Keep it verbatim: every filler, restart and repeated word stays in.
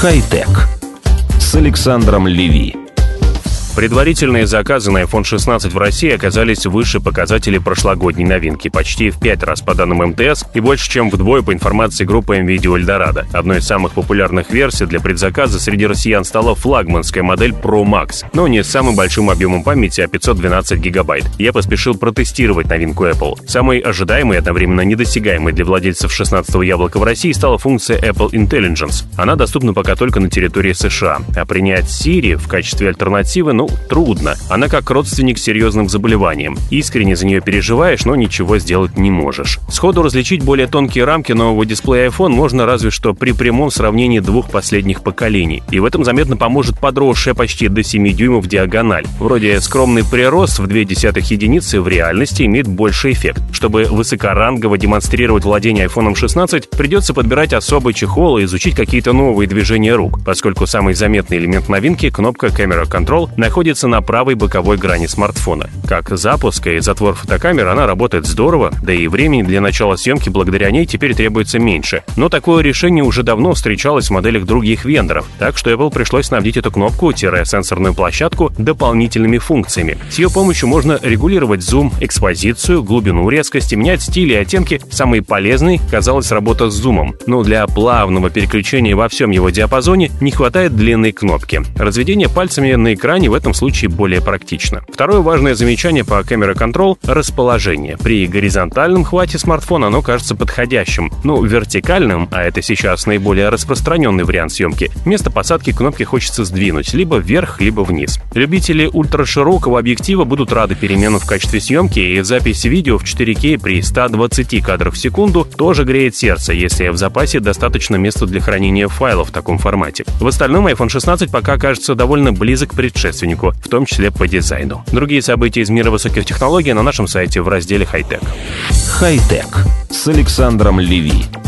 Хай-тек с Александром Леви. Предварительные заказы на айфон шестнадцать в России оказались выше показателей прошлогодней новинки, почти в пять раз по данным эм тэ эс и больше, чем вдвое по информации группы NVIDIA Eldorado. Одной из самых популярных версий для предзаказа среди россиян стала флагманская модель Pro Max, но не с самым большим объемом памяти, а пятьсот двенадцать гигабайт. Я поспешил протестировать новинку Apple. Самой ожидаемой и одновременно недосягаемой для владельцев шестнадцатого яблока в России стала функция Apple Intelligence. Она доступна пока только на территории США, а принять Siri в качестве альтернативы, ну, трудно. Она как родственник с серьезным заболеванием. Искренне за нее переживаешь, но ничего сделать не можешь. Сходу различить более тонкие рамки нового дисплея iPhone можно разве что при прямом сравнении двух последних поколений. И в этом заметно поможет подросшая почти до семи дюймов диагональ. Вроде скромный прирост в две десятых единицы в реальности имеет больший эффект. Чтобы высокорангово демонстрировать владение айфон шестнадцать, придется подбирать особый чехол и изучить какие-то новые движения рук, поскольку самый заметный элемент новинки, кнопка Camera Control, находится на правой боковой грани смартфона. Как запуск и затвор фотокамеры она работает здорово, да и времени для начала съемки благодаря ней теперь требуется меньше. Но такое решение уже давно встречалось в моделях других вендоров, так что Apple пришлось снабдить эту кнопку-сенсорную площадку дополнительными функциями. С ее помощью можно регулировать зум, экспозицию, глубину резкости, менять стили и оттенки. Самой полезной казалась работа с зумом, но для плавного переключения во всем его диапазоне не хватает длинной кнопки. Разведение пальцами на экране в этом случае более практично. Второе важное замечание по Camera Control — расположение. При горизонтальном хвате смартфона оно кажется подходящим. Ну, вертикальным, а это сейчас наиболее распространенный вариант съемки, место посадки кнопки хочется сдвинуть либо вверх, либо вниз. Любители ультраширокого объектива будут рады переменам в качестве съемки, и запись видео в четыре кей при ста двадцати кадрах в секунду тоже греет сердце, если в запасе достаточно места для хранения файлов в таком формате. В остальном айфон шестнадцать пока кажется довольно близок к предшественнику, в том числе по дизайну. Другие события из мира высоких технологий на нашем сайте в разделе «Хай-тек». Хай-тек с Александром Леви.